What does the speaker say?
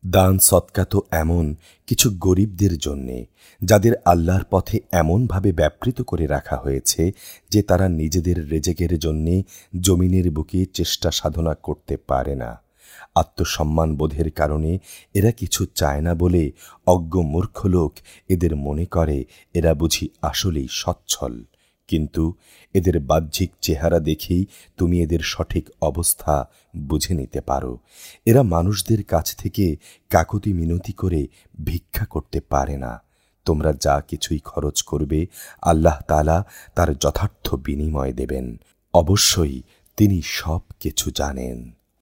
দান সৎকা তো এমন কিছু গরিবদের জন্যে যাদের আল্লাহর পথে এমনভাবে ব্যাপৃত করে রাখা হয়েছে যে তারা নিজেদের রেজেকের জন্যে জমিনের বুকে চেষ্টা সাধনা করতে পারে না। আত্মসম্মান বোধের কারণে এরা কিছু চায় না বলে অজ্ঞ মূর্খ লোক এদের মনে করে এরা বুঝি আসলেই সচ্ছল। কিন্তু এদের বাহ্যিক চেহারা দেখেই তুমি এদের সঠিক অবস্থা বুঝে নিতে পারো। এরা মানুষদের কাছ থেকে কাকুতি মিনতি করে ভিক্ষা করতে পারে না। তোমরা যা কিছুই খরচ করবে আল্লাহ তাআলা তার যথার্থ বিনিময় দেবেন। অবশ্যই তিনি সব কিছু জানেন।